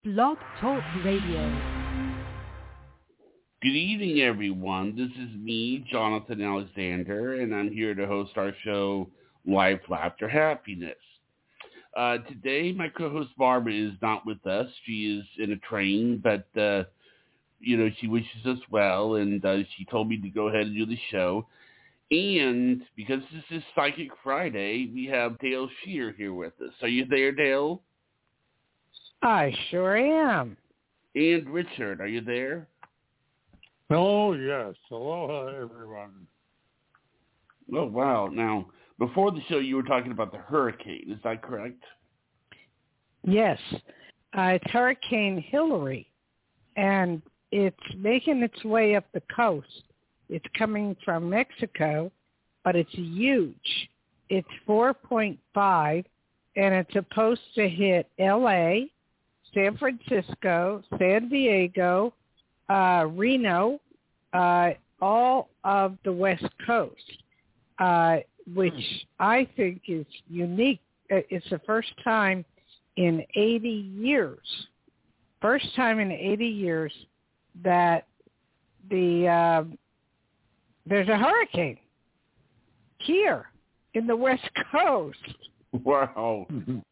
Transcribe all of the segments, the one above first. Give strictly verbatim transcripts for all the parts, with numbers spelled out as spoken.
Blog Talk Radio. Good evening, everyone. This is me, Jonathan Alexander, and I'm here to host our show, Life, Laughter, Happiness. Uh, today, my co-host Barbara is not with us. She is in a train, but, uh, you know, she wishes us well, and uh, she told me to go ahead and do the show. And because this is Psychic Friday, we have Dale Shear here with us. Are you there, Dale? I sure am. And Richard, are you there? Oh, yes. Aloha, everyone. Oh, wow. Now, before the show, you were talking about the hurricane. Is that correct? Yes. Uh, it's Hurricane Hillary, and it's making its way up the coast. It's coming from Mexico, but it's huge. It's four point five, and it's supposed to hit L A, San Francisco, San Diego, uh, Reno, uh, all of the West Coast, uh, which I think is unique. It's the first time in eighty years, first time in eighty years that the uh, there's a hurricane here in the West Coast. Wow.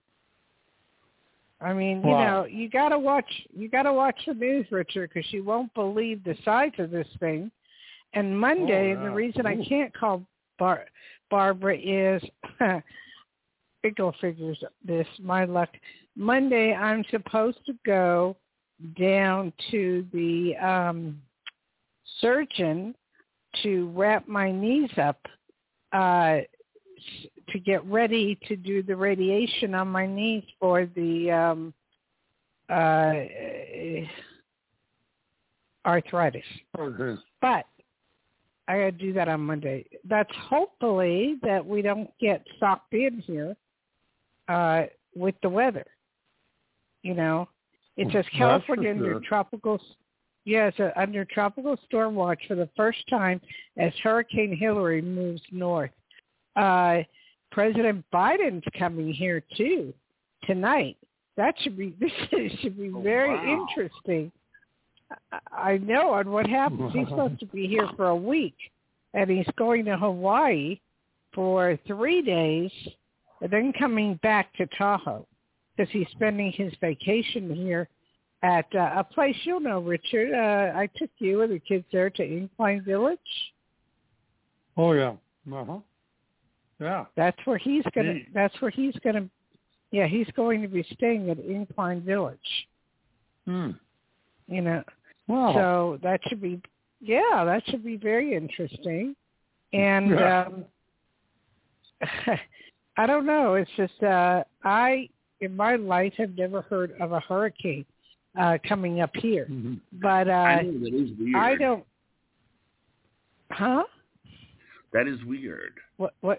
I mean, you Wow. know, you gotta watch. You gotta watch the news, Richard, because you won't believe the size of this thing. And Monday, Oh, and the yeah. reason Ooh. I can't call Bar- Barbara is, go figures this. My luck. Monday, I'm supposed to go down to the um, surgeon to wrap my knees up uh, to get ready to do the radiation on my knees for the um, uh, arthritis. Okay. But I got to do that on Monday. That's hopefully that we don't get socked in here uh, with the weather. You know, it says That's California for under sure. tropical, yes, uh, under tropical storm watch for the first time as Hurricane Hillary moves north. Uh, President Biden's coming here too tonight. That should be this should be Oh, very wow. interesting. I I know on what happens. He's supposed to be here for a week, and he's going to Hawaii for three days, and then coming back to Tahoe because he's spending his vacation here at uh, a place you'll know, Richard. Uh, I took you and the kids there to Incline Village. Oh, yeah. Uh-huh. Yeah. That's where he's gonna. Neat. That's where he's gonna. Yeah, he's going to be staying at Incline Village. Hmm. You know, Wow. so that should be. Yeah, that should be very interesting. And Yeah. um, I don't know. It's just uh, I in my life have never heard of a hurricane uh, coming up here, Mhm. but uh, I know, that is weird. I don't. Huh? That is weird. What? What?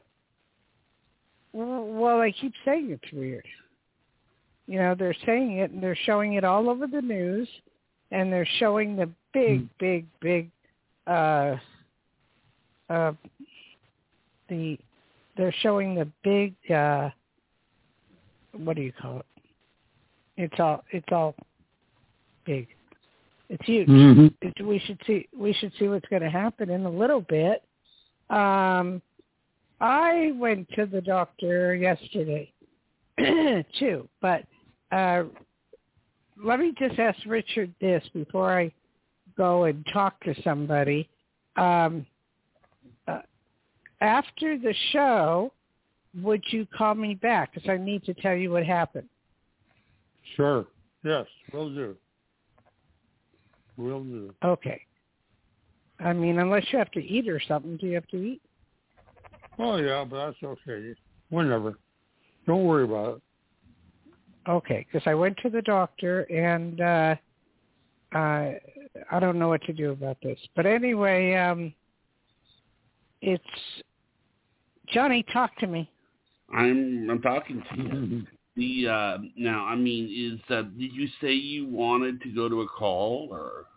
Well, I keep saying it's weird. You know, they're saying it, and they're showing it all over the news, and they're showing the big, Mm. big, big, uh, uh, the, they're showing the big, uh, what do you call it? It's all, it's all big. It's huge. Mhm. It, we should see, we should see what's going to happen in a little bit. Um, I went to the doctor yesterday too, but uh, let me just ask Richard this before I go and talk to somebody. Um, uh, after the show, would you call me back? Because I need to tell you what happened. Sure. Yes, will do. Will do. Okay. I mean, unless you have to eat or something, do you have to eat? Oh, yeah, but that's okay. Whenever. Don't worry about it. Okay, because I went to the doctor, and uh, uh, I don't know what to do about this. But anyway, um, it's Johnny. Talk to me. I'm I'm talking to you. The uh, now, I mean, is uh, did you say you wanted to go to a call or?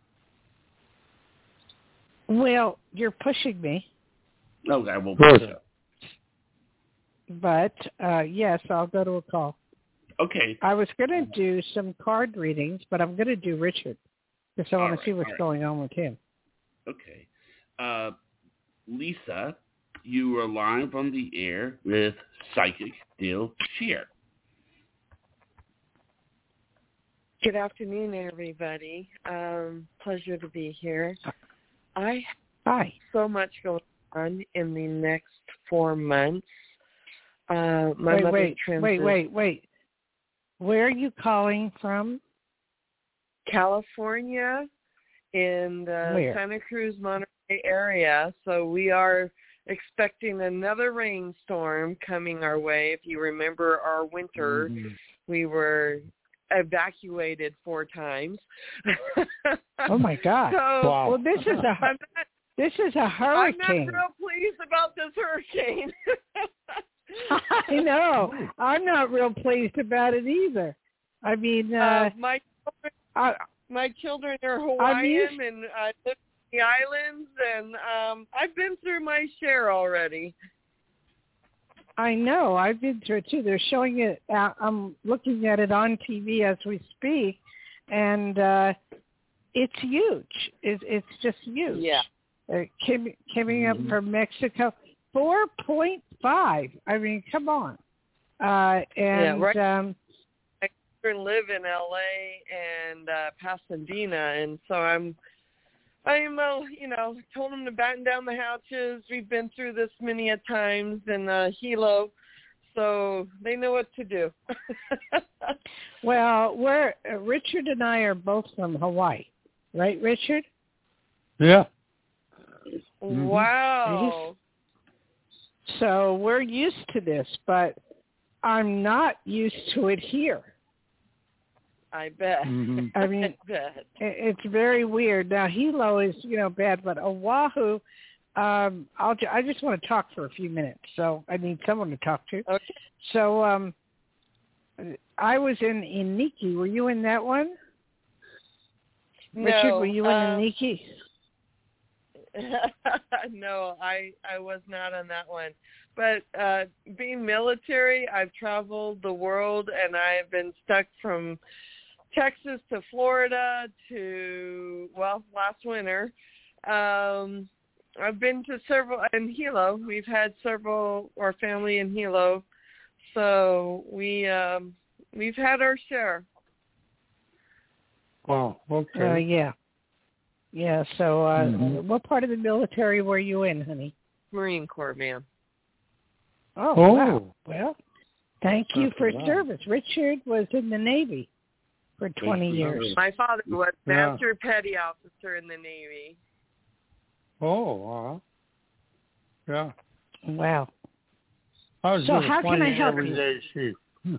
Well, you're pushing me. Okay, well, Good. But, uh, yes, I'll go to a call. Okay. I was going to do some card readings, but I'm going to do Richard because I want All to see right, what's all right. going on with him. Okay. Uh, Lisa, you are live on the air with Psychic Dale Scheer. Good afternoon, everybody. Um, pleasure to be here. I Hi. have so much going on in the next four months. Uh, my wait, mother's wait, transition. wait, wait, wait. Where are you calling from? California, in the Where? Santa Cruz, Monterey area. So we are expecting another rainstorm coming our way. If you remember our winter, Mm-hmm. we were evacuated four times. Oh my God! So, Wow. Well, this is a I'm not, this is a I'm hurricane. not real pleased about this hurricane. I know. I'm not real pleased about it either. I mean, uh, uh, my children, I, my children are Hawaiian used- and I live in the islands, and um, I've been through my share already. I know. I've been through it too. They're showing it. Uh, I'm looking at it on T V as we speak, and uh, it's huge. It, it's just huge. Yeah. Uh, coming coming Mm-hmm. up from Mexico, four point five. I mean, come on. Uh, and Yeah, right. um, My children live in L A and uh, Pasadena, and so I'm, I'm, uh, you know, told them to batten down the hatches. We've been through this many a times in uh, Hilo, so they know what to do. well, we're uh, Richard and I are both from Hawaii, right, Richard? Yeah. Wow. So we're used to this, but I'm not used to it here. I bet. Mhm. I mean, I bet. it's very weird. Now, Hilo is, you know, bad, but Oahu, um, I'll, ju- I just want to talk for a few minutes, so I need someone to talk to. Okay. So um, I was in Iniki. Were you in that one? Richard, No, were you in um, Iniki? no, I I was not on that one. But uh, being military, I've traveled the world, and I've been stuck from Texas to Florida to, well, last winter. Um, I've been to several, in Hilo. We've had several, our family in Hilo. So we, um, we've had our share. Wow. Okay. Uh, yeah. Yeah, so uh, Mhm. what part of the military were you in, honey? Marine Corps, ma'am. Oh, Oh. wow. Well, thank you That's for a lot. service. Richard was in the Navy for twenty Thank you. years. My father was Yeah. Master Petty Officer in the Navy. Oh. Uh, yeah. Wow. I was So just a how can I help you? everyday chief.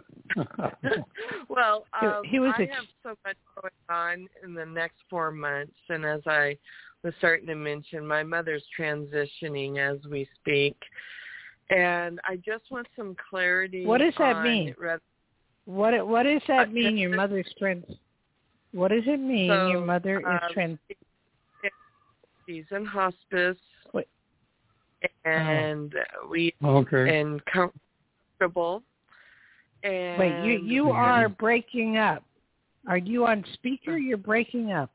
Well, He- um, he was I a- have so much going on in the next four months, and as I was starting to mention, my mother's transitioning as we speak, and I just want some clarity. What does that on mean? Re- What What does that Uh, mean? Your mother's trans. What does it mean? So, your mother is um, trans. she's in hospice, Wait. and we Okay. and comfortable. And Wait, you you are breaking up. Are you on speaker? You're breaking up.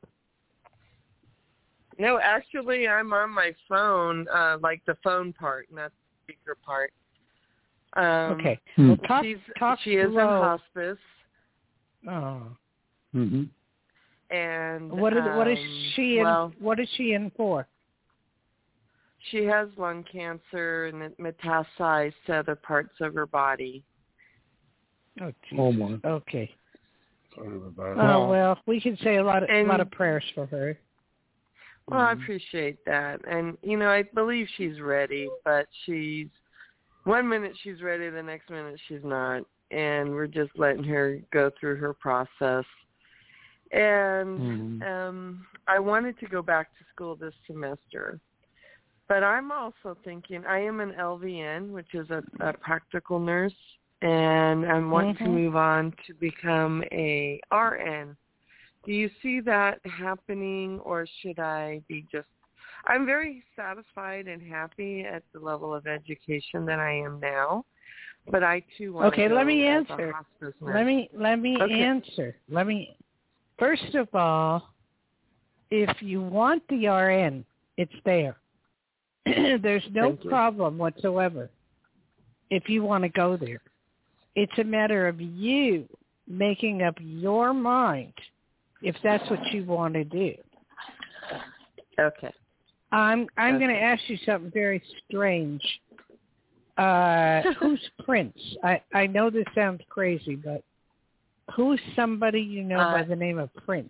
No, actually, I'm on my phone, uh, like the phone part, not the speaker part. Um, Okay. Hmm. Well, talk she's, talk she is in slow. hospice, Oh. Mm-hmm. and What is what is um, she in? well, What is she in for? she has lung cancer and it metastasized to other parts of her body. Oh, geez. Oh, my. Okay. Sorry about Oh that. Well- well, we can say a lot of And- a lot of prayers for her. Well, I Mm-hmm. appreciate that, and you know, I believe she's ready, but she's one minute she's ready, the next minute she's not, and we're just letting her go through her process. And Mhm. um, I wanted to go back to school this semester, but I'm also thinking I am an L V N, which is a, a practical nurse, and I want to Mhm. move on to become a R N. Do you see that happening, or should I be just... I'm very satisfied and happy at the level of education that I am now. But I too want okay, to go let me as answer. a hospice nurse. Let me let me Okay. answer. Let me. First of all, if you want the R N, it's there. There's no Thank you. problem whatsoever if you want to go there. It's a matter of you making up your mind if that's what you want to do. Okay. I'm I'm Okay. going to ask you something very strange. Uh, who's Prince? I, I know this sounds crazy, but who's somebody you know Uh, by the name of Prince?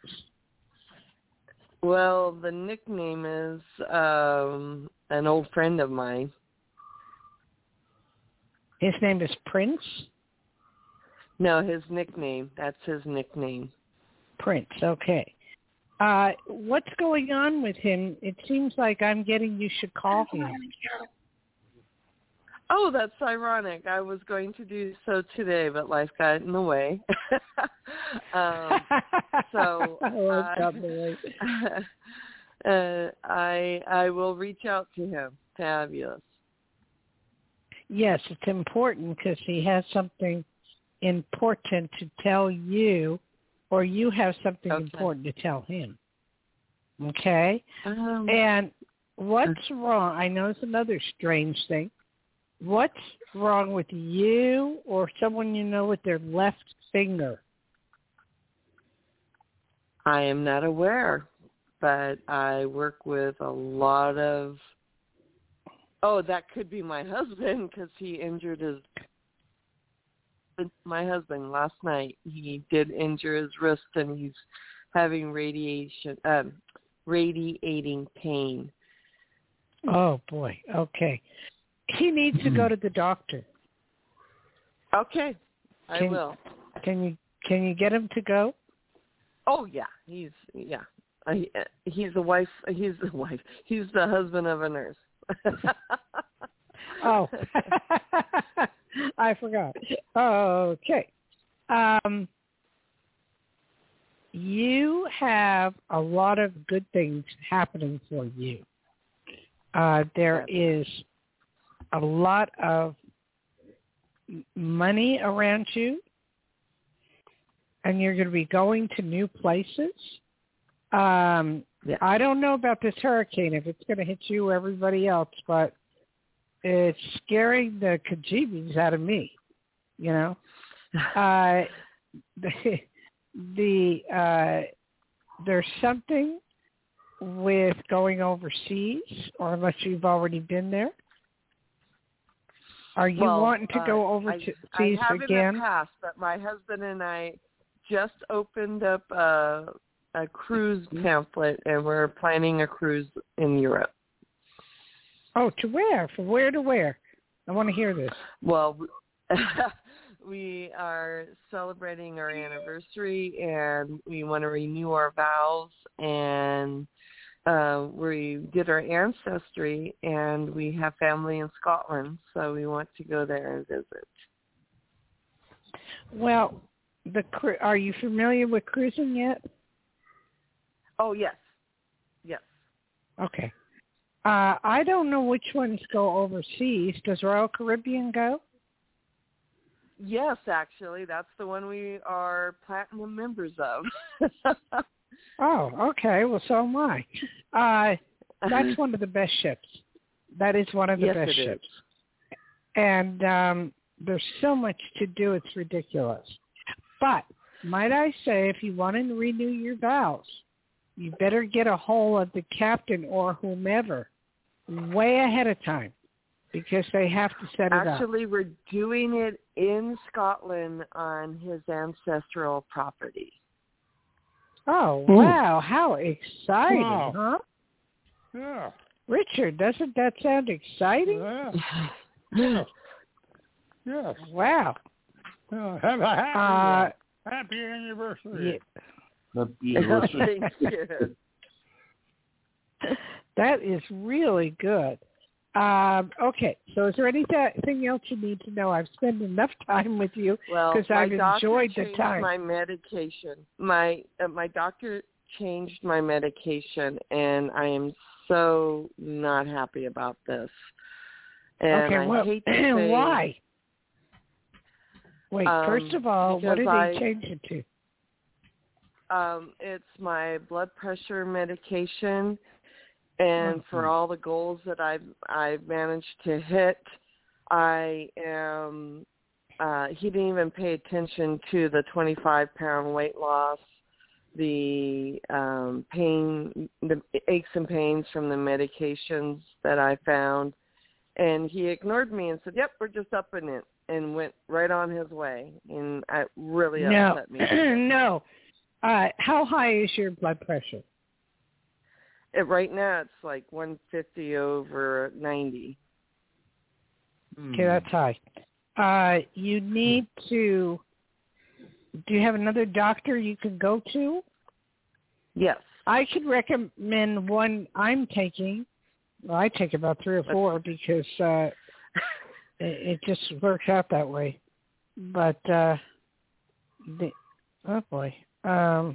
Well, the nickname is um, an old friend of mine. His name is Prince? No, his nickname. That's his nickname. Prince, okay. Uh, what's going on with him? It seems like I'm getting you should call him. Oh, that's ironic. I was going to do so today, but life got in the way. um, so Life got in the way. uh, I I will reach out to him. Fabulous. Yes, it's important because he has something important to tell you, or you have something Okay. important to tell him. Okay? Um, And what's wrong? I know it's another strange thing. What's wrong with you or someone you know with their left finger? I am not aware, but I work with a lot of. Oh, that could be my husband because he injured his. My husband last night. He did injure his wrist, and he's having radiation, um, radiating pain. Oh boy. Okay. He needs to go to the doctor. Okay, I Can- will. Can you can you get him to go? Oh yeah, he's yeah. I, he's the wife. He's the wife. He's the husband of a nurse. Oh, I forgot. Okay. Um, you have a lot of good things happening for you. Uh, there is a lot of money around you, and you're going to be going to new places. Um, Yeah. I don't know about this hurricane, if it's going to hit you or everybody else, but it's scaring the kajeebies out of me, you know. Uh, the the uh, there's something with going overseas, or unless you've already been there. Are you well, wanting to uh, go overseas I, I have again? in the past, but my husband and I just opened up a, a cruise pamphlet, and we're planning a cruise in Europe. Oh, to where? From where to where? I want to hear this. Well, we are celebrating our anniversary, and we want to renew our vows, and uh, we did our ancestry, and we have family in Scotland, so we want to go there and visit. Well, the cru- are you familiar with cruising yet? Oh, yes. Yes. Okay. Uh, I don't know which ones go overseas. Does Royal Caribbean go? Yes, actually. That's the one we are platinum members of. Oh, okay. Well, so am I. Uh, that's one of the best ships. That is one of the Yes, best it is. ships. And um, there's so much to do, it's ridiculous. But might I say, if you want to renew your vows, you better get a hold of the captain or whomever way ahead of time, because they have to set it up. Actually, we're doing it in Scotland on his ancestral property. Oh, wow. How exciting, Wow. huh? Yeah. Richard, doesn't that sound exciting? Yeah. Yes. Yes. Wow. Yeah. Have a happy, Uh, happy anniversary. Yeah. Happy anniversary. Thank you. That is really good. Um, okay, so is there anything else you need to know? I've spent enough time with you Well, because my I've doctor enjoyed the changed time. my medication. My uh, my doctor changed my medication, and I am so not happy about this. And Okay, I well, hate to say, why? Wait, Um, first of all, what did because he I- change it to? Um, it's my blood pressure medication, and Mhm. for all the goals that I've I've managed to hit, I am. Uh, he didn't even pay attention to the twenty-five pound weight loss, the um, pain, the aches and pains from the medications that I found, and he ignored me and said, "Yep, we're just upping it," and went right on his way, and it really No, upset me. no. Uh, how high is your blood pressure? It, right now, it's like one fifty over ninety. Okay, that's high. Uh, you need to. Do you have another doctor you can go to? Yes. I could recommend one I'm taking. Well, I take about three or four because uh, it, it just works out that way. But uh, the, oh boy. Um,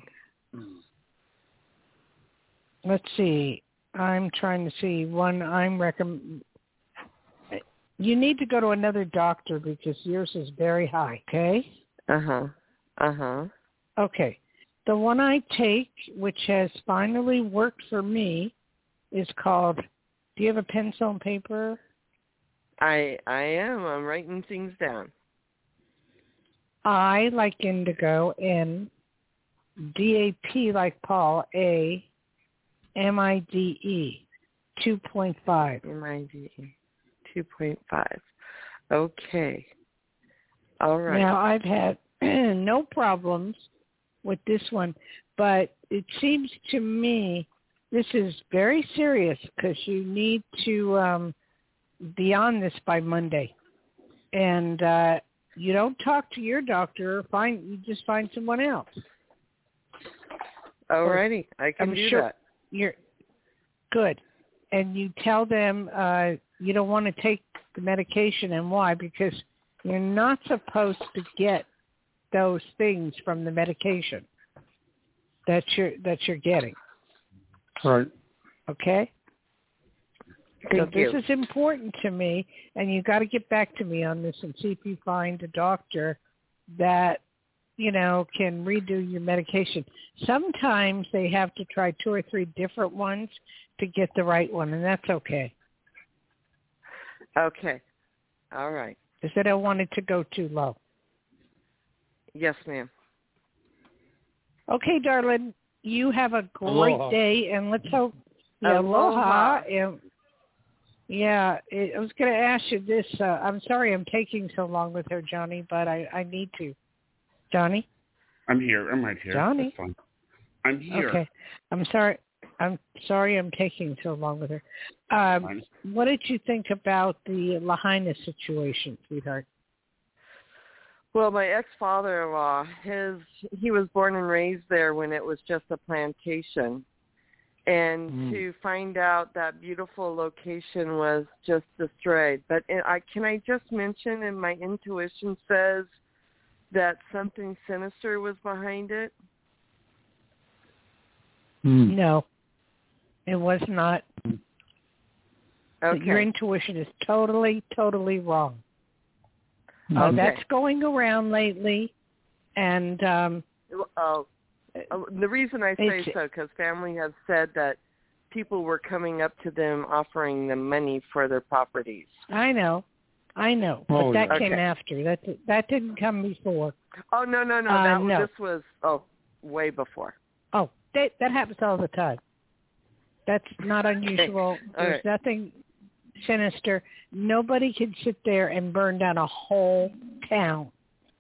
let's see. I'm trying to see one I'm recommend. You need to go to another doctor because yours is very high, okay? Uh-huh. Uh-huh. Okay. The one I take, which has finally worked for me, is called, do you have a pencil and paper? I I am. I'm writing things down. I like indigo, N, D A P like Paul, A, M I D E, two point five. M I D E, two point five. Okay. All right. Now, I've had no problems with this one, but it seems to me this is very serious because you need to um, be on this by Monday. And uh, you don't talk to your doctor, find you just find someone else. All righty. I can I'm do sure that. You're good. And you tell them uh, you don't want to take the medication and why, because you're not supposed to get those things from the medication that you're that you're getting. Right. Okay? So Thank this you. is important to me, and you got to get back to me on this and see if you find a doctor that, you know, can redo your medication. Sometimes they have to try two or three different ones to get the right one, and that's okay. Okay. All right. Because they don't want it to go too low. Yes, ma'am. Okay, darling, you have a great Aloha. day, and let's hope. Yeah, Aloha. aloha. And, yeah, it, I was going to ask you this. Uh, I'm sorry I'm taking so long with her, Johnny, but I, I need to. Johnny? I'm here. I'm right here. Johnny? That's fine. I'm here. Okay. I'm sorry. I'm sorry I'm taking so long with her. Um, Fine. what did you think about the Lahaina situation, sweetheart? Well, my ex-father-in-law, his he was born and raised there when it was just a plantation. And Mm. to find out that beautiful location was just destroyed. But I can I just mention, and my intuition says that something sinister was behind it? Mm. No, it was not. Okay. Your intuition is totally, totally wrong. Uh, Okay. that's going around lately, and um, Uh, uh, the reason I say It's- so, because family has said that people were coming up to them offering them money for their properties. I know, I know, but Oh, that yeah. came Okay. after. That that didn't come before. Oh, no, no, no. Uh, that, no. This was, oh, way before. Oh, that that happens all the time. That's not unusual. All There's right. nothing sinister. Nobody can sit there and burn down a whole town.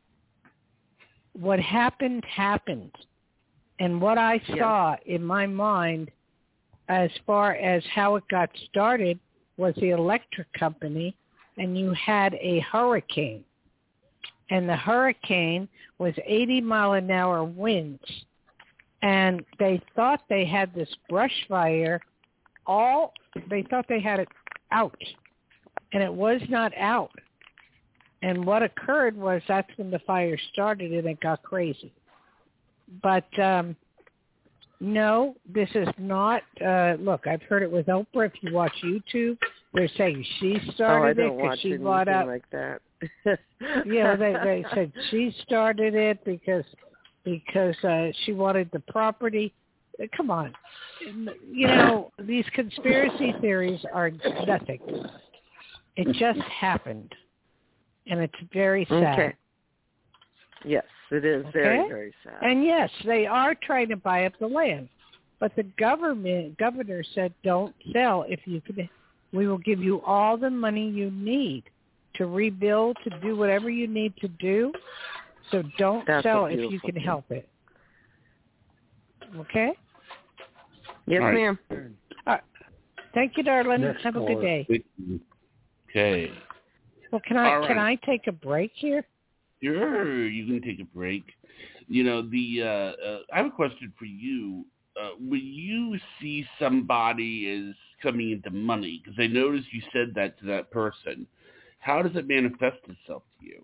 What happened, happened. And what I Yes. saw in my mind as far as how it got started was the electric company, and you had a hurricane. And the hurricane was eighty mile an hour winds. And they thought they had this brush fire all, they thought they had it out. And it was not out. And what occurred was that's when the fire started and it got crazy. But um, no, this is not, uh, look, I've heard it with Oprah. If you watch YouTube, they're saying she Oh, I started it don't because watch she anything bought out. like that. Yeah, they they said she started it because because uh, she wanted the property. Come on, you know these conspiracy theories are nothing. It just happened, and it's very sad. Okay. Yes, it is Okay? very, very sad. And yes, they are trying to buy up the land, but the government governor said, "Don't sell. If you can, we will give you all the money you need to rebuild, to do whatever you need to do. So don't That's sell a if you beautiful can thing. help it." Okay. Yes, All right. ma'am. All right. Thank you, darling. Next Have a caller. good day. Okay. Well, can I All can right. I take a break here? Sure, you can take a break. You know, the uh, uh, I have a question for you. Uh, when you see somebody is coming into money, because I noticed you said that to that person, how does it manifest itself to you?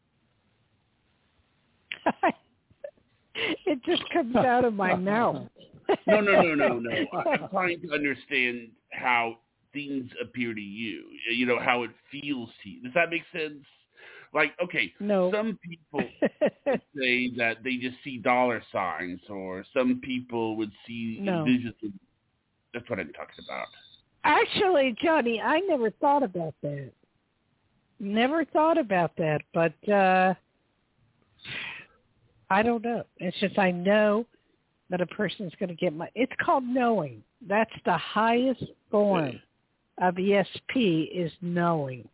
It just comes out of my mouth. No, no, no, no, no. I'm trying to understand how things appear to you. You know, how it feels to you. Does that make sense? Like, okay, No. some people say that they just see dollar signs, or some people would see No. visions. Of, that's what I'm talking about. Actually, Johnny, I never thought about that. Never thought about that, but uh, I don't know. It's just I know that a person's going to get my. It's called knowing. That's the highest form Okay. of E S P is knowing.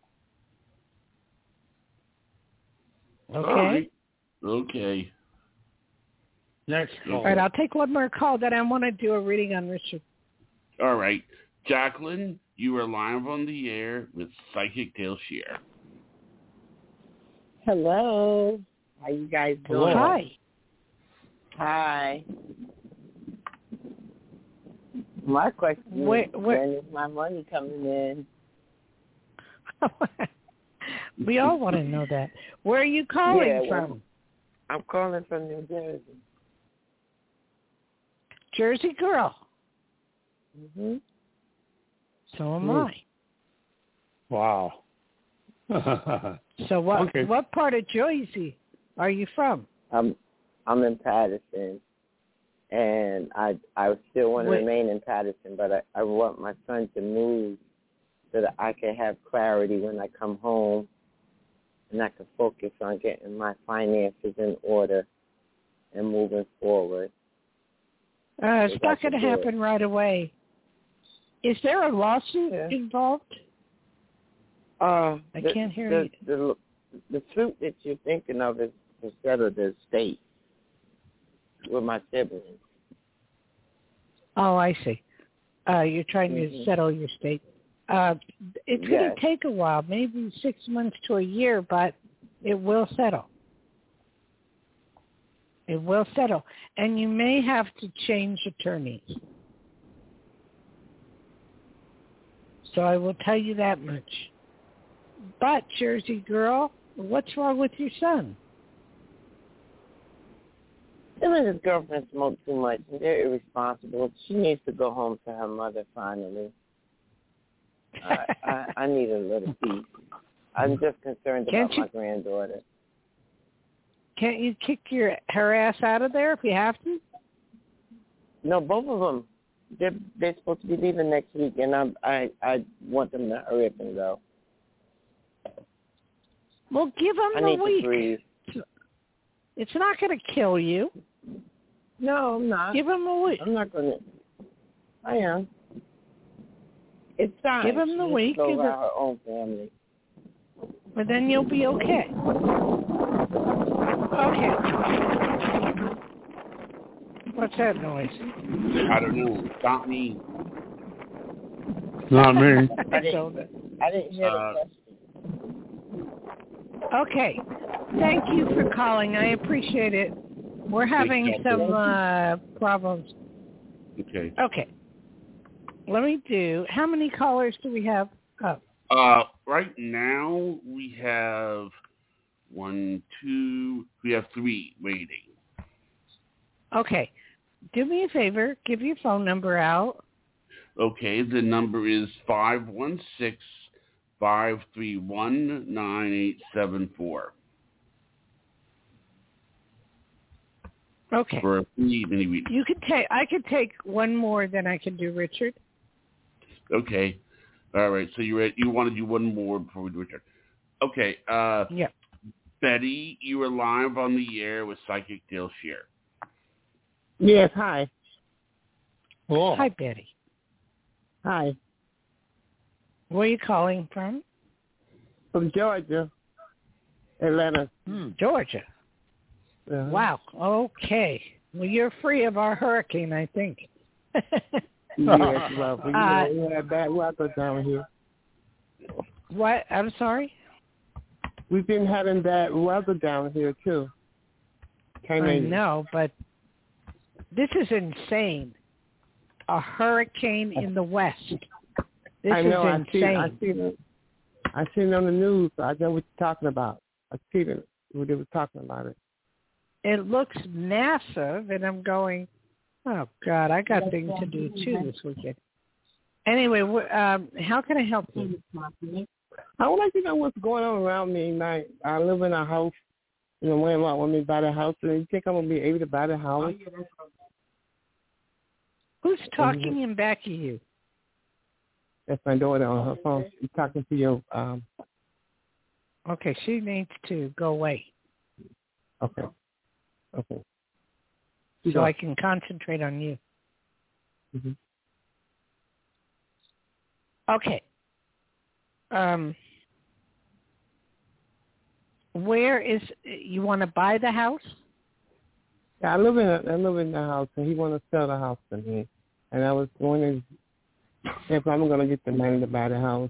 Okay. All right. Okay. Next All caller. right, I'll take one more call. Then I want to do a reading on Richard. All right. Jacqueline, you are live on the air with Psychic Dale Shear. Hello. How you guys doing? Hello. Hi. Hi. My question Where- is, where- when is my money coming in? We all want to know that. Where are you calling Yeah, well- from? I'm calling from New Jersey. Jersey girl. hmm So am Hmm. I. Wow. So what Okay. what part of Jersey are you from? I'm I'm in Patterson, and I I still want to Wait. remain in Patterson, but I, I want my son to move so that I can have clarity when I come home, and I can focus on getting my finances in order and moving forward. Uh, it's If not I going to could do it. happen right away. Is there a lawsuit Yeah. involved? Uh, I the, can't hear the, you. The, the suit that you're thinking of is to settle the estate with my siblings. Oh, I see. Uh, you're trying Mhm. to settle your state. Uh, it's going Yes. to take a while, maybe six months to a year, but it will settle. It will settle. And you may have to change attorneys. So I will tell you that much. But, Jersey girl, what's wrong with your son? Him and his girlfriend smoke too much, and they're irresponsible. She needs to go home to her mother finally. I, I, I need a little peace. I'm just concerned Can't about you- my granddaughter. Can't you kick your her ass out of there if you have to? No, both of them. They're, they're supposed to be leaving next week, and I'm, I I want them to hurry up and go. Well, give them I the need week. to breathe. It's not going to kill you. No, I'm not. Give them a week. I'm not going to. I am. It's time. Give him She the needs week, to go give around her- her own family. But then you'll be okay. Okay. What's that noise? I don't know. It's not me. Not me. I didn't, Don't- I didn't hear Uh, the question. Okay. Thank you for calling. I appreciate it. We're having Thank you. some uh, problems. Okay. Okay. Let me do. How many callers do we have? Oh, Uh, right now we have one, two. We have three waiting. okay. Do me a favor. Give your phone number out. Okay, the number is five one six, five three one, nine eight seven four. Okay. For a free mini reading. You could take. I could take one more than I can do, Richard. Okay. All right. So you you want to do one more before we do Richard. Okay. Uh, yeah. Betty, you are live on the air with Psychic Dale Shear. Yes. Hi. Oh. Hi, Betty. Hi. Where are you calling from? From Georgia, Atlanta. Hmm, Georgia. Uh-huh. Wow. Okay. Well, you're free of our hurricane, I think. Yes, well, you Uh, know, we had bad weather down here. What? I'm sorry? We've been having bad weather down here, too. Can't I even- know, but this is insane. A hurricane in the West. This I know. is I see. I insane. see it. I seen it on the news. I know what you're talking about. I see it. What they were talking about it. It looks massive, and I'm going, oh, God, I got things to do, too, this weekend. Anyway, wh- um, how can I help you? I would like to know what's going on around me. Like, I live in a house. You know, when I want me to buy the house, and you think I'm going to be able to buy the house? Who's talking in back of you? That's my daughter on her phone. She's talking to your, um, Okay, she needs to go away okay. Okay. so I can concentrate on you. Mm-hmm. Okay. Um, where is, you want to buy the house? Yeah, I live in a, I live in the house, and he want to sell the house to me. And I was wondering if I'm going to get the money to buy the house.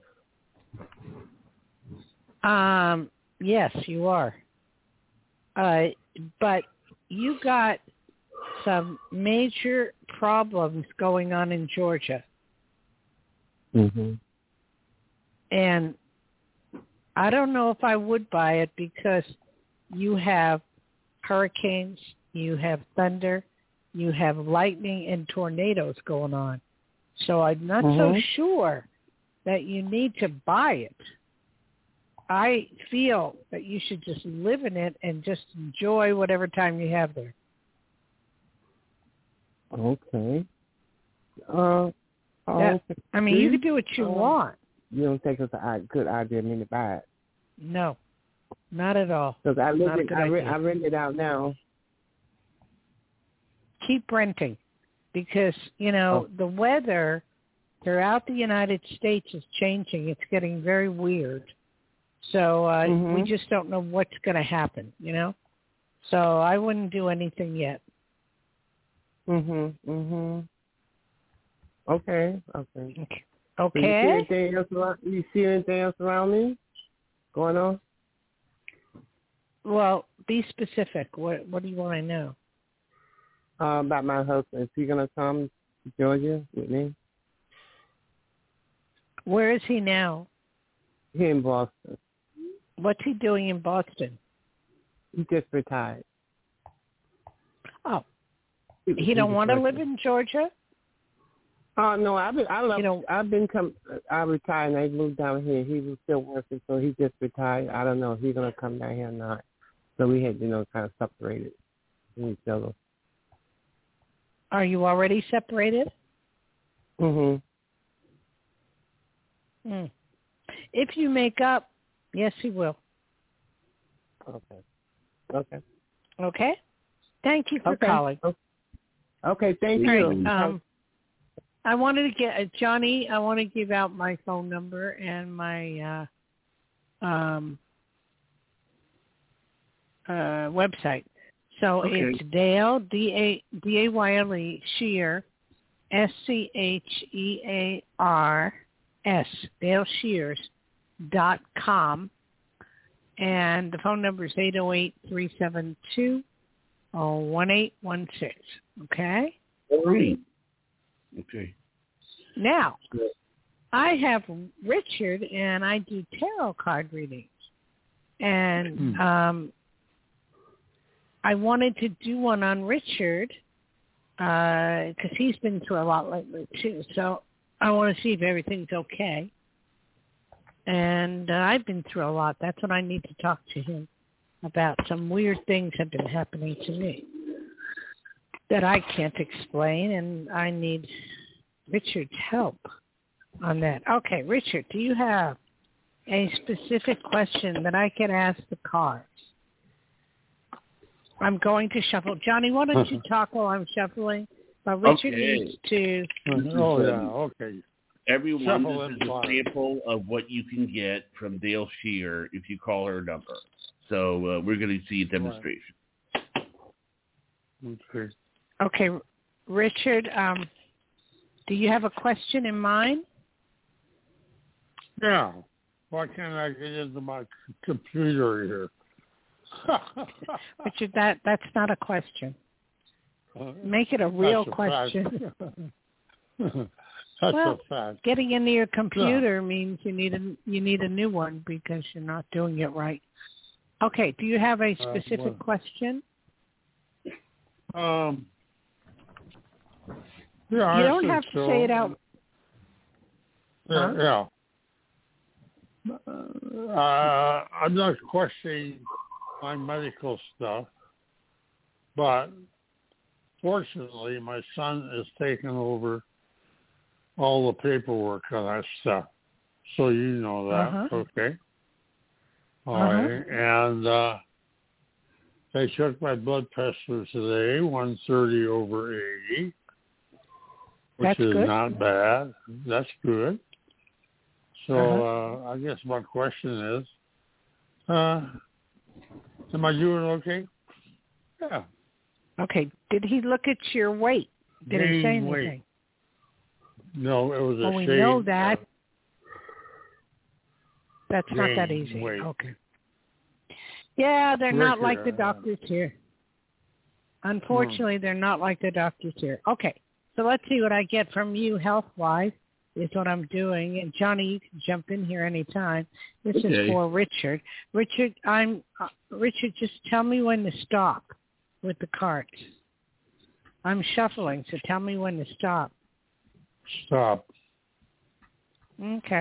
Um, yes, you are. Uh, but you got some major problems going on in Georgia. Mm-hmm. And I don't know if I would buy it because you have hurricanes, you have thunder, you have lightning and tornadoes going on. So I'm not Mm-hmm. so sure that you need to buy it. I feel that you should just live in it and just enjoy whatever time you have there. Okay. Uh, That, okay. I mean, you can do what you Um, want. You don't think it's a good idea for me to buy it? No, not at all. Because I live Not a in, good I, re- idea. I rent it out now. Keep renting because, you know, Oh. the weather throughout the United States is changing. It's getting very weird. So uh, Mhm. we just don't know what's going to happen, you know? So I wouldn't do anything yet. Mhm. Mhm. Okay. Okay. Okay. So you see Okay? anything else around? You see anything else around me going on? Well, be specific. What What do you want to know? Uh, about my husband. Is he gonna come to Georgia with me? Where is he now? Here in Boston. What's he doing in Boston? He just retired. Oh, He, he don't just want to working. live in Georgia? Oh no, I've been I love You know- I've been come I retired and I moved down here. He was still working, so he just retired. I don't know if he's gonna come down here or not. So we had, you know, kind of separated from each other. Are you already separated? Mhm. Hmm. If you make up, yes, he will. Okay. Okay. Okay? Thank you for Okay. calling. Okay, thank All you. right. Um, I wanted to get, uh, Johnny, I want to give out my phone number and my uh, um, uh, website. So Okay. it's Dale, D A D A Y L E, Shear, S C H E A R S, Dale Shears dot com. And the phone number is eight oh eight, three seven two, one eight one six. Okay? All right. Okay. Now, Good. I have Richard, and I do tarot card readings. And Hmm. um, I wanted to do one on Richard because he's been through a lot lately, too. So I want to see if everything's okay. And uh, I've been through a lot. That's what I need to talk to him about. Some weird things have been happening to me that I can't explain, and I need Richard's help on that. Okay, Richard, do you have a specific question that I can ask the cards? I'm going to shuffle. Johnny, why don't you talk while I'm shuffling? Uh, Richard Okay. needs to... Oh, yeah, okay. Everyone, Shuffle this is and a fire. sample of what you can get from Dale Shear if you call her number. So uh, we're going to see a demonstration. Okay. Okay, Richard, um, do you have a question in mind? Yeah. Why can't I get into my c- computer here? Richard, that, that's not a question. Uh, Make it a real That's a question. That's Well, a fact. Getting into your computer means you need a you need a new one because you're not doing it right. Okay, do you have a specific well- question? Um, yeah, You I don't think have to so. say it out. Yeah, Huh? yeah. Uh, I'm not questioning my medical stuff, but fortunately, my son is taking over all the paperwork on that stuff. So you know that, Uh-huh. okay? All Uh-huh. right, and uh, they took my blood pressure today, one thirty over eighty, which That's is good. not bad. That's good. So Uh-huh. uh, I guess my question is, uh, am I doing okay? Yeah. Okay, did he look at your weight? Did he say Gain anything? weight. No, it was a Well, we shade. know that. That's not that gain easy. weight. Okay. Yeah, they're not Richard, like the uh, doctors here. Unfortunately, they're not like the doctors here. Okay, so let's see what I get from you health-wise is what I'm doing. And Johnny, you can jump in here anytime. This Okay. is for Richard. Richard, I'm uh, Richard. Just tell me when to stop with the cards. I'm shuffling, so tell me when to stop. Stop. Okay.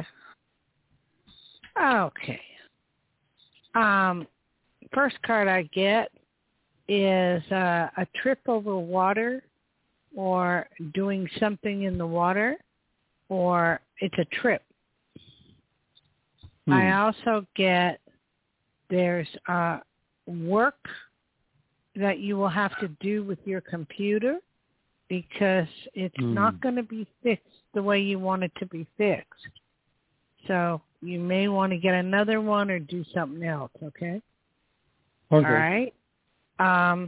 Okay. Um, first card I get is uh, a trip over water, or doing something in the water, or it's a trip. Hmm. I also get there's uh, work that you will have to do with your computer because it's Hmm. not going to be fixed the way you want it to be fixed. So you may want to get another one or do something else, okay? Okay. All right. Um,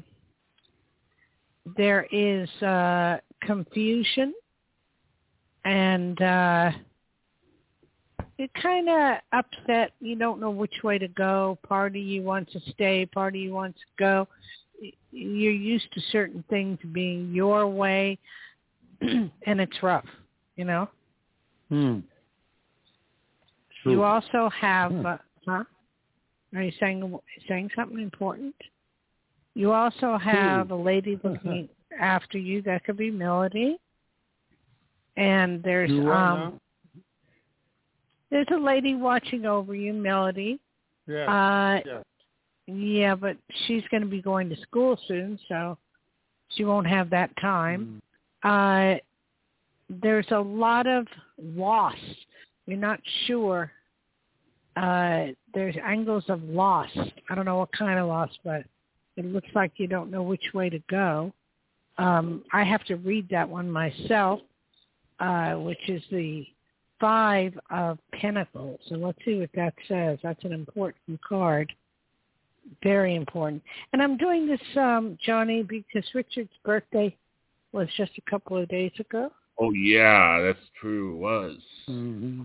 there is uh, confusion, and uh, you're kind of upset. You don't know which way to go. Part of you wants to stay. Part of you wants to go. You're used to certain things being your way, and it's rough, you know? Hmm. You True. also have, Hmm. uh, huh? Are you saying saying something important? You also have a lady looking after you. That could be Melody. And there's You what um now? there's a lady watching over you, Melody. Yeah. Uh, yeah. yeah, but she's going to be going to school soon, so she won't have that time. Hmm. Uh, there's a lot of loss. You're not sure. Uh, there's angles of loss. I don't know what kind of loss, but it looks like you don't know which way to go. Um, I have to read that one myself, uh, which is the Five of Pentacles. So let's see what that says. That's an important card. Very important. And I'm doing this, um, Johnny, because Richard's birthday was just a couple of days ago. Oh, yeah, that's true. It was. Mm-hmm.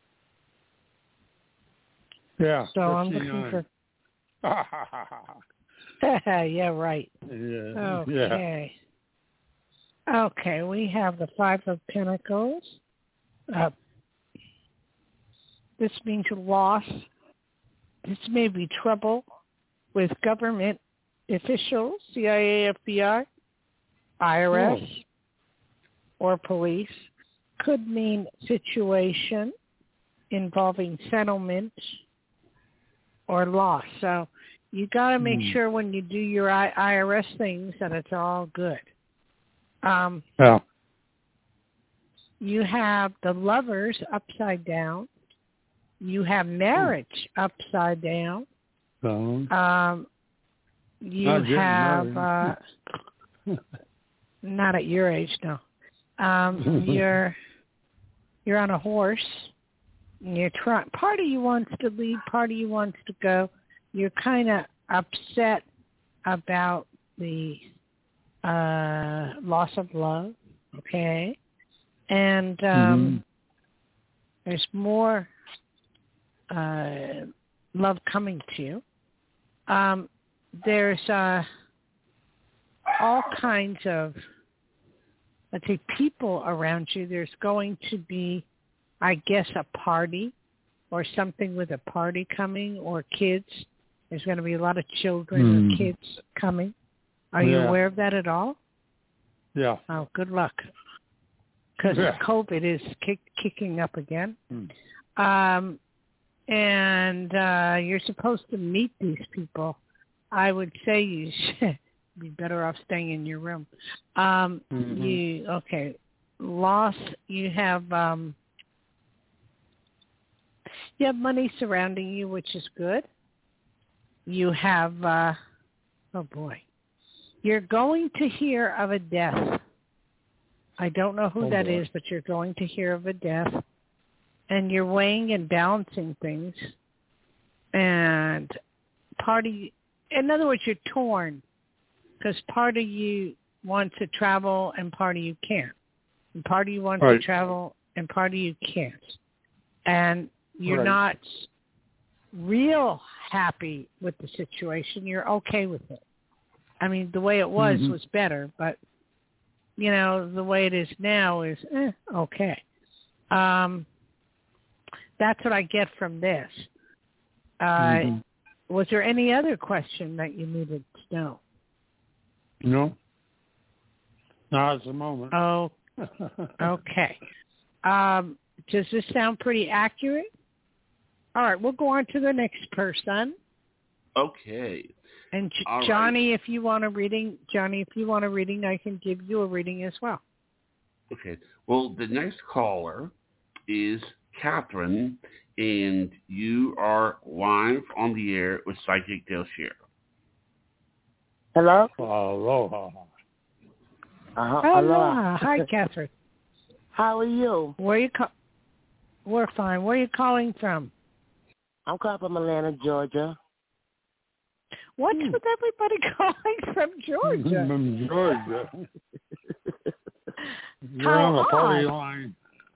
Yeah. So I'm looking for... yeah, right. yeah. Yeah. Okay. Okay, we have the Five of Pentacles. Uh, this means loss. This may be trouble with government officials, C I A, F B I, I R S, Oh. or police. Could mean situation. involving settlement or loss. So you got to make mm. sure when you do your I R S things that it's all good. Um, yeah. You have the lovers upside down. You have marriage upside down. So, Um, you Not getting have, uh, married. not at your age, no. Um, you're you're on a horse. And you're trying. Part of you wants to leave. Part of you wants to go. You're kind of upset about the uh, loss of love. Okay, and um, mm-hmm. there's more uh, love coming to you. Um, there's uh, all kinds of, let's say, people around you. There's going to be, I guess, a party or something with a party coming, or kids. There's going to be a lot of children mm. or kids coming. Are yeah. you aware of that at all? Yeah. Oh, good luck. Because yeah. COVID is kick, kicking up again. Mm. Um, and uh, you're supposed to meet these people. I would say you should be better off staying in your room. Um, mm-hmm. You okay? Loss. You have um, you have money surrounding you, which is good. You have uh, oh boy, you're going to hear of a death. I don't know who oh that boy. is, but you're going to hear of a death, and you're weighing and balancing things, and part of you, in other words, you're torn, because part of you wants to travel and part of you can't. And part of you wants right. to travel and part of you can't. And you're right. not real happy with the situation. You're okay with it. I mean, the way it was mm-hmm. was better, but, you know, the way it is now is eh, okay. Um, that's what I get from this. Uh, mm-hmm. Was there any other question that you needed to know? No. Not at the moment. Oh, okay. Um, does this sound pretty accurate? All right, we'll go on to the next person. Okay. And J- All Johnny, right. if you want a reading, Johnny, if you want a reading, I can give you a reading as well. Okay. Well, the next caller is Catherine, and you are live on the air with Psychic Delshire. Hello? Aloha. Uh-huh. Aloha. Aloha. Hi, Catherine. How are you? Where are you call- We're fine. Where are you calling from? I'm calling from Atlanta, Georgia. What's Hmm. with everybody calling from Georgia? From Georgia. You're How on the party odd. line.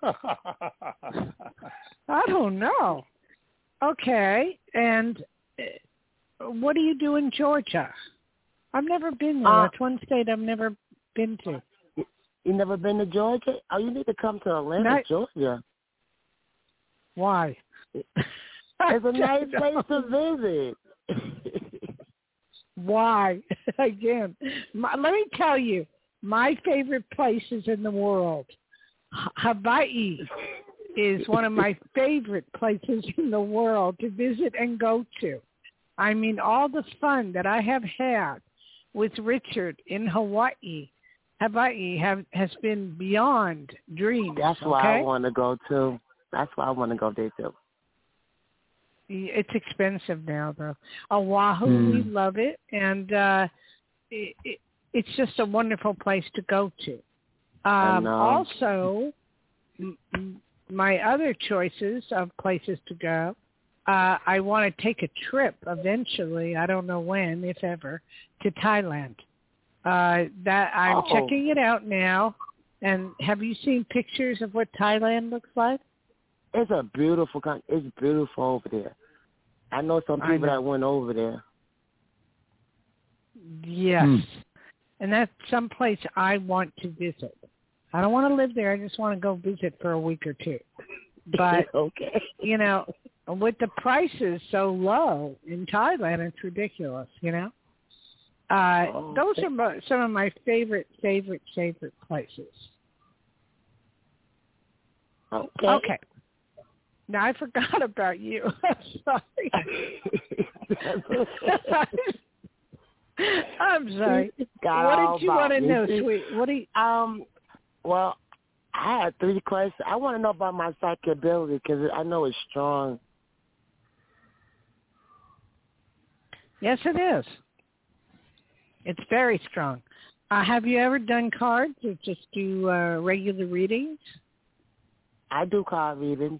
I don't know. Okay, and uh, what do you do in Georgia? I've never been there. Uh, That's one state I've never been to. You never been to Georgia? Oh, you need to come to Atlanta, Not, Georgia. Why? It's a nice place to visit. Why? Again, my, let me tell you, my favorite places in the world, Hawaii is one of my favorite places in the world to visit and go to. I mean, all the fun that I have had with Richard in Hawaii, Hawaii have, has been beyond dreams. That's why okay? I want to go, too. That's why I want to go there, too. It's expensive now, though. Oahu, mm. we love it, and uh, it, it, it's just a wonderful place to go to. Um, also, m- my other choices of places to go, uh, I want to take a trip eventually, I don't know when, if ever, to Thailand. Uh, that I'm oh. checking it out now. And have you seen pictures of what Thailand looks like? It's a beautiful country. It's beautiful over there. I know some people know. that went over there. Yes. Hmm. And that's someplace I want to visit. I don't want to live there. I just want to go visit for a week or two. But, okay. you know, with the prices so low in Thailand, it's ridiculous, you know. Uh, oh, those okay. are mo- some of my favorite, favorite, favorite places. Okay. Okay. No, I forgot about you. Sorry. I'm sorry. What did you want to know, sweet? What do you... Um, well, I had three questions. I want to know about my psychic ability because I know it's strong. Yes, it is. It's very strong. Uh, have you ever done cards or just do uh, regular readings? I do card readings.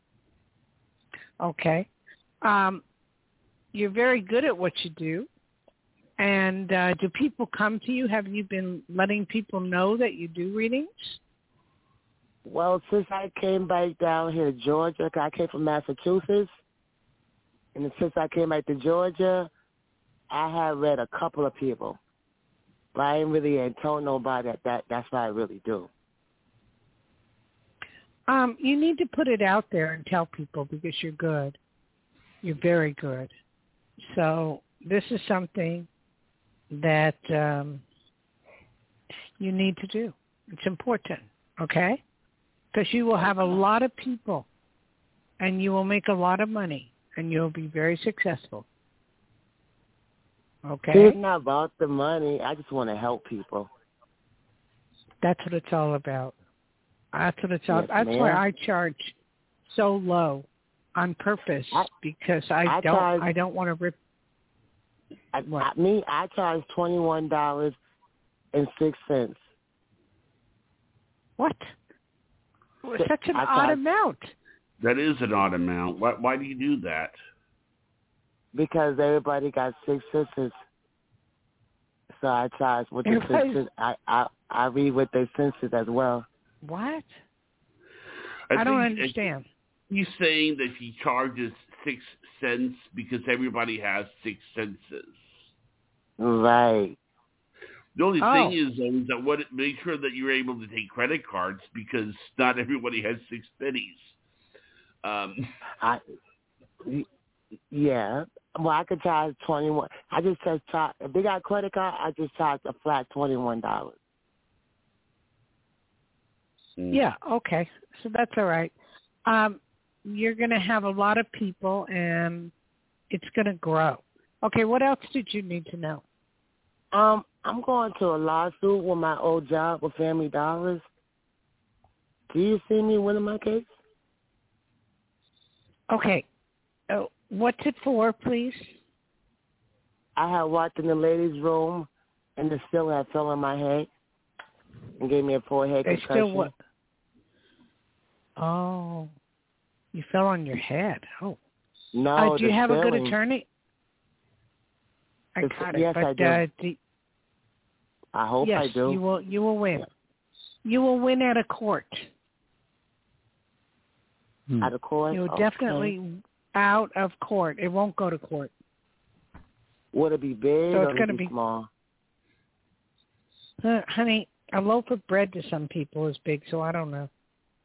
Okay. Um, you're very good at what you do. And uh, do people come to you? Have you been letting people know that you do readings? Well, since I came back down here to Georgia, 'cause I came from Massachusetts, and since I came back to Georgia, I have read a couple of people. But I ain't really ain't told nobody that, that that's what I really do. Um, you need to put it out there and tell people because you're good. You're very good. So this is something that um, you need to do. It's important, okay? Because you will have a lot of people and you will make a lot of money and you'll be very successful. Okay? It's not about the money. I just want to help people. That's what it's all about. That's what it's all Yes, That's ma'am. why I charge so low on purpose I, because I, I don't charge, I don't want to rip I, I, me, I charge twenty-one dollars and six cents. What? Such an I odd charge, amount. That is an odd amount. Why, why do you do that? Because everybody got six senses. So I charge with the senses. I, I, I read with their senses as well. What? I, I don't think, understand. You saying that he charges six cents because everybody has six senses. Right. The only Oh. thing is, though, is that what make sure that you're able to take credit cards because not everybody has six pennies. Um, I, yeah. Well, I could charge twenty-one. I just said charge. If they got credit card, I just charge a flat twenty-one dollars. Yeah, okay. So that's all right. Um, you're going to have a lot of people, and it's going to grow. Okay, what else did you need to know? Um, I'm going to a lawsuit with my old job with Family Dollars. Do you see me winning my case? Okay. Oh, what's it for, please? I had walked in the ladies' room, and the still had fell on my head and gave me a forehead They concussion. still what? Oh, you fell on your head. Oh. No, uh, do you the have ceiling. a good attorney? I The, got it. yes, but, I do. Uh, do. I hope yes, I do. you will. You will win. You will win at a court. Hmm. Out of court? You will Okay. definitely out of court. It won't go to court. Would it be big So or it's would going it to be be small? Uh, honey, a loaf of bread to some people is big, so I don't know.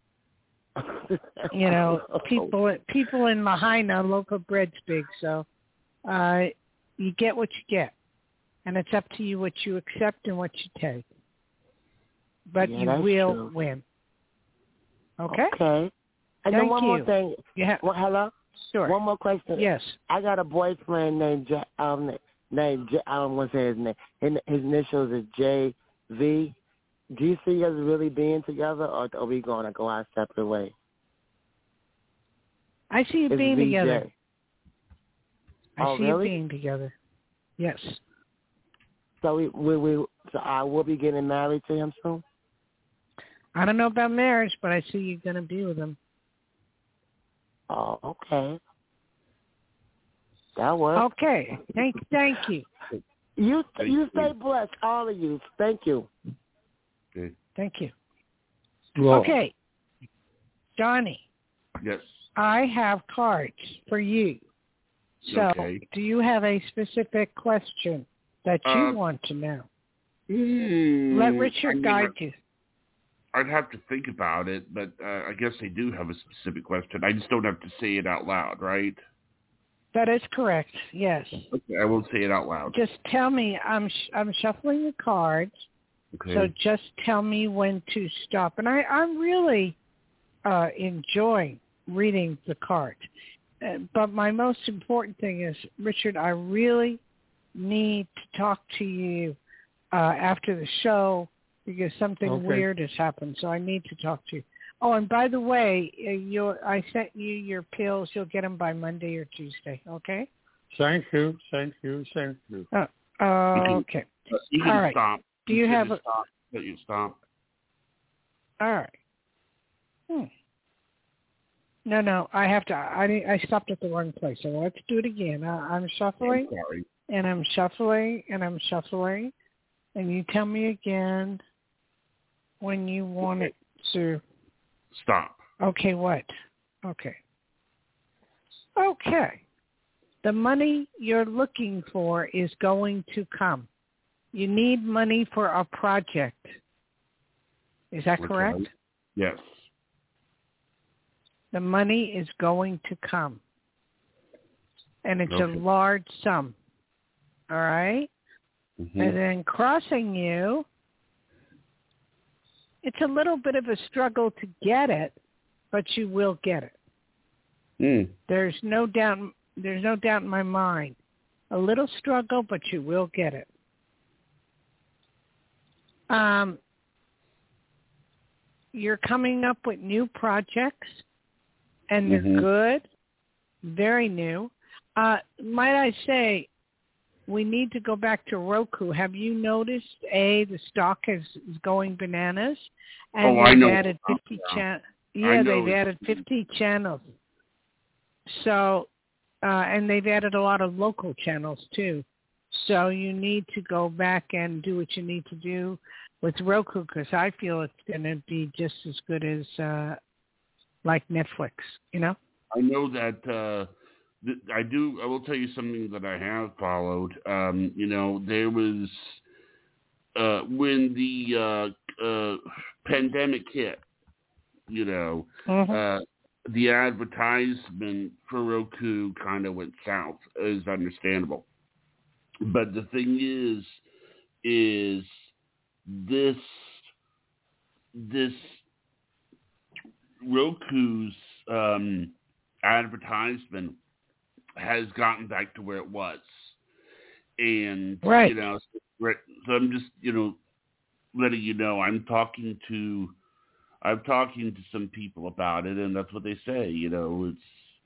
You know, people people in Lahaina, a loaf of bread's big, so uh, you get what you get, and it's up to you what you accept and what you take. But Yeah, you that's will true. win. Okay. Okay. And Thank then one you. more thing. Yeah. Well, hello. Sure. One more question. Yes. I got a boyfriend named J- um named J- I don't want to say his name. His, his initials is J V. Do you see us really being together, or are we going to go our separate ways? I see you It's being V J. together. I Oh, see really? you being together. Yes. So we we, we so I will be getting married to him soon. I don't know about marriage, but I see you're going to be with him. Oh, okay. That works. Okay. Thank, thank you. You Thank you you. stay blessed, all of you. Thank you. okay. Thank you. Well, Okay. Johnny, Yes. I have cards for you. So Okay. do you have a specific question that you Uh, want to know? Hmm, Let I Richard mean, guide I- you. I'd have to think about it, but uh, I guess I do have a specific question. I just don't have to say it out loud, right? That is correct. Yes. Okay, I won't say it out loud. Just tell me. I'm sh- I'm shuffling the cards. Okay. So just tell me when to stop. And I, I'm really uh, enjoying reading the card. Uh, but my most important thing is, Richard, I really need to talk to you uh, after the show because something Okay. weird has happened. So I need to talk to you. Oh, and by the way, uh, you I sent you your pills. You'll get them by Monday or Tuesday. Okay. Thank you, thank you, thank you. Uh, uh, okay. You can All right. stop. Do you can have just a? stop. Let you stop. All right. Hmm. No, no, I have to. I I stopped at the wrong place. So let's do it again. I, I'm shuffling, I'm sorry. and I'm shuffling, and I'm shuffling, and you tell me again when you want it to. Stop. Okay, what? Okay. Okay. The money you're looking for is going to come. You need money for a project. Is that Okay. correct? Yes. The money is going to come. And it's Okay. a large sum. All right? Mm-hmm. And then crossing you, it's a little bit of a struggle to get it, but you will get it. Mm. There's no doubt there's no doubt in my mind. A little struggle, but you will get it. Um, you're coming up with new projects, and they're Mhm. good, very new. Uh, might I say, we need to go back to Roku. Have you noticed, A, the stock is, is going bananas, and Oh, I they've know. added fifty Yeah. channels. I Yeah, know. they've added fifty channels. So, uh, and they've added a lot of local channels too. So you need to go back and do what you need to do with Roku, because I feel it's going to be just as good as uh, like Netflix, you know? I know that uh, th- I do. I will tell you something that I have followed. Um, you know, there was uh, when the uh, uh, pandemic hit. You know, Mm-hmm. uh, the advertisement for Roku kind of went south. Is understandable, but the thing is, is this this Roku's um, advertisement has gotten back to where it was, and Right. you know, so I'm just you know letting you know I'm talking to I'm talking to some people about it, and that's what they say. You know, it's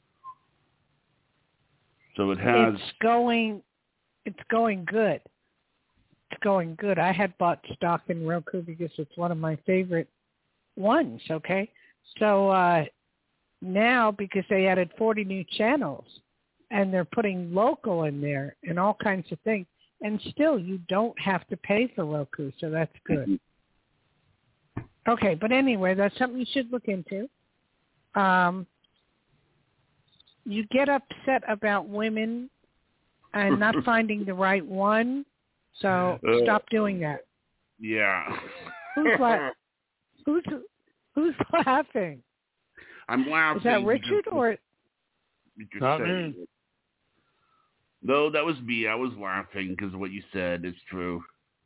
so it has. It's going, it's going good. It's going good. I had bought stock in Roku because it's one of my favorite ones. Okay, so uh, now because they added forty new channels, and they're putting local in there and all kinds of things, and still you don't have to pay for Roku, so that's good. Okay, but anyway, that's something you should look into. Um, you get upset about women and not finding the right one, so Uh, stop doing that. Yeah. Who's la- who's who's laughing? I'm laughing. Is that Richard because or? you're Not saying me. it. No, that was me. I was laughing because of what you said. It's true.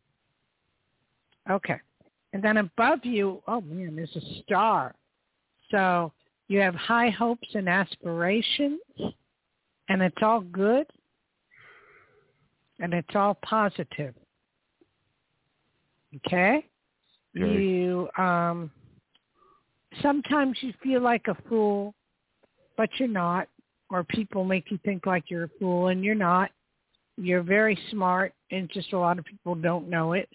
Okay. And then above you, oh man, there's a star. So you have high hopes and aspirations, and it's all good, and it's all positive. Okay? Okay. You, um, sometimes you feel like a fool, but you're not, or people make you think like you're a fool, and you're not. You're very smart, and just a lot of people don't know it.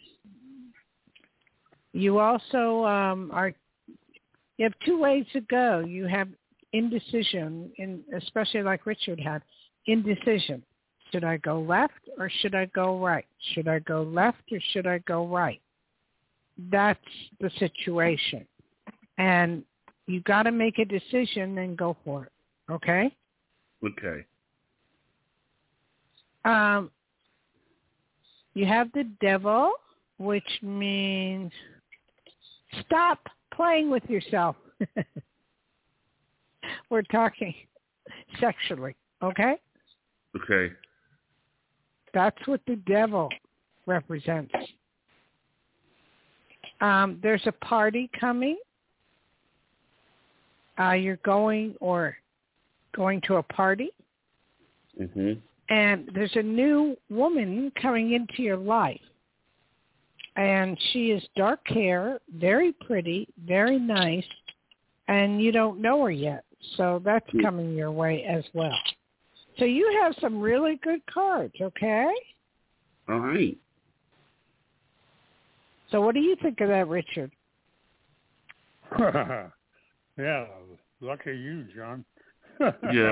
You also um, are, you have two ways to go. You have indecision, in, especially like Richard had, indecision. Should I go left or should I go right? Should I go left or should I go right? That's the situation. And you got to make a decision and go for it, okay? Okay. Um, you have the devil, which means stop playing with yourself. We're talking sexually, okay? Okay. That's what the devil represents. Um, there's a party coming. uh, you're going or going to a party, Mm-hmm. and there's a new woman coming into your life. And she is dark hair, very pretty, very nice, and you don't know her yet. So that's coming your way as well. So you have some really good cards, okay? All right. So what do you think of that, Richard? Yeah, lucky you, John. Yeah.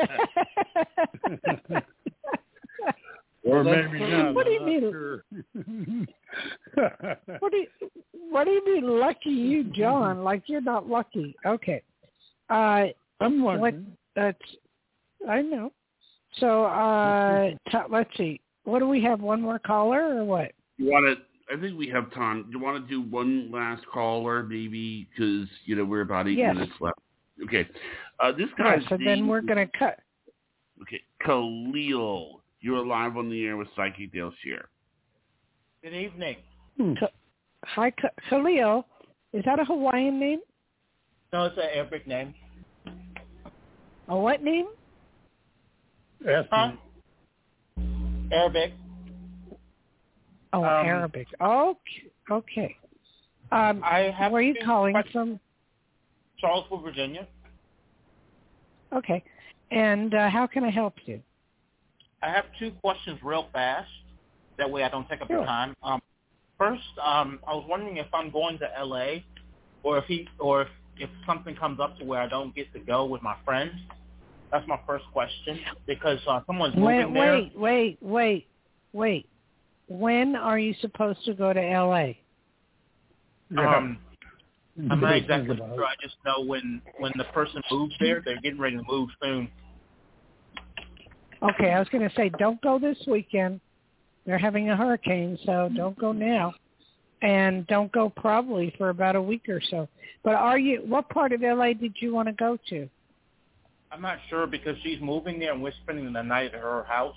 Or maybe not. What do you I'm mean? not sure. What do you What do you mean, lucky you, John? Like you're not lucky. Okay. Uh, I'm lucky. what? That's. I know. So uh, t- let's see. What do we have? One more caller or what? You want to? I think we have time. Do you want to do one last caller, maybe? Because you know we're about eight Yes. minutes left. Okay. Uh, this Yeah, guy's so name then we're is- going to cut. Okay, Khalil. You're live on the air with Psychic Dale Shear. Good evening. Hi, K- Khalil. Is that a Hawaiian name? No, it's an Arabic name. A what name? Huh? Arabic. Oh, Um, Arabic. Okay. Okay. Um, I have where are you two calling questions. from? Charlottesville, Virginia. Okay. And uh, how can I help you? I have two questions real fast. That way I don't take up Sure. your time. Um, first, um, I was wondering if I'm going to L A or if he or if, if something comes up to where I don't get to go with my friends. That's my first question because uh, someone's Wait, moving there. wait, wait, wait, wait. When are you supposed to go to L A? Um, I'm not exactly Think about sure. I just know when when the person moves there, they're getting ready to move soon. Okay, I was going to say, don't go this weekend. They're having a hurricane, so don't go now. And don't go probably for about a week or so. But are you? What part of L A did you want to go to? I'm not sure because she's moving there and we're spending the night at her house.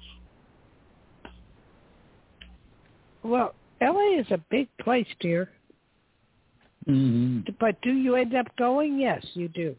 Well, L A is a big place, dear. Mm-hmm. But do you end up going? Yes, you do.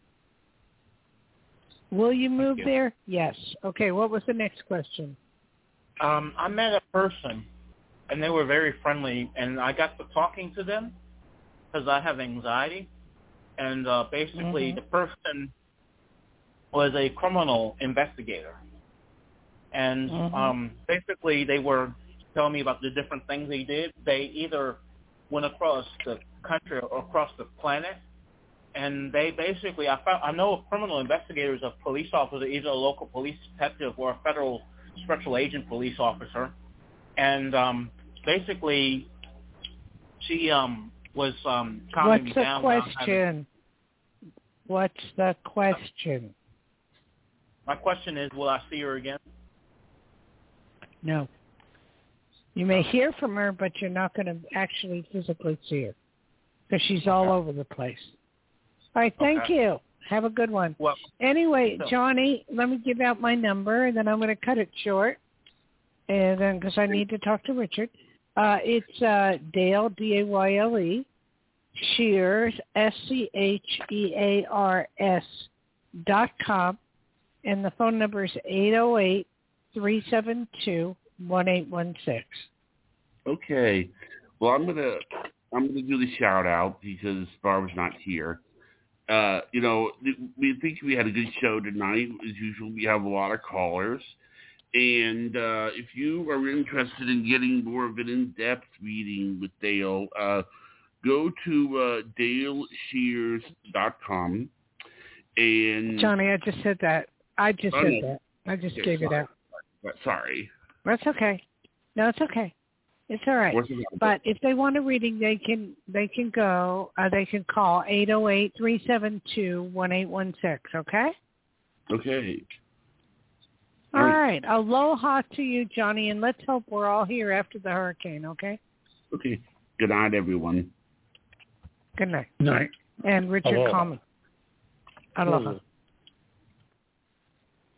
Will you move you. there? Yes. Okay, what was the next question? Um, I met a person, and they were very friendly, and I got to talking to them because I have anxiety. And uh, basically, Mhm. the person was a criminal investigator. And Mhm. um, basically, they were telling me about the different things they did. They either went across the country or across the planet, and they basically, I found, I know a criminal investigator is a police officer, either a local police detective or a federal special agent police officer, and um, basically, she um, was um, calming What's me the down. when I was having- question? What's the question? My question is, will I see her again? No. You may hear from her, but you're not going to actually physically see her because she's all over the place. All right, thank Okay. you. Have a good one. Well, Anyway, so- Johnny, let me give out my number, and then I'm going to cut it short, and then because I need to talk to Richard. Uh, it's uh, Dale, D A Y L E, Shears, S C H E A R S dot com, and the phone number is eight oh eight, three seven two, one eight one six. Okay. Well, I'm gonna I'm gonna do the shout out because Barbara's not here. Uh, you know, th- we think we had a good show tonight. As usual, we have a lot of callers. And uh, if you are interested in getting more of an in-depth reading with Dale, uh, go to uh, dale shears dot com. And Johnny, I just said that. I just Oh, said no. that. I just Okay, gave it sorry. out. Sorry. That's okay. No, it's okay. It's all right. What's the number? But if they want a reading, they can they can go. Uh, they can call eight oh eight, three seven two, one eight one six. Okay. Okay. All All right. Aloha to you, Johnny, and let's hope we're all here after the hurricane. Okay. Okay. Good night, everyone. Good night. Night. And Richard, Aloha. call me. Aloha. Aloha.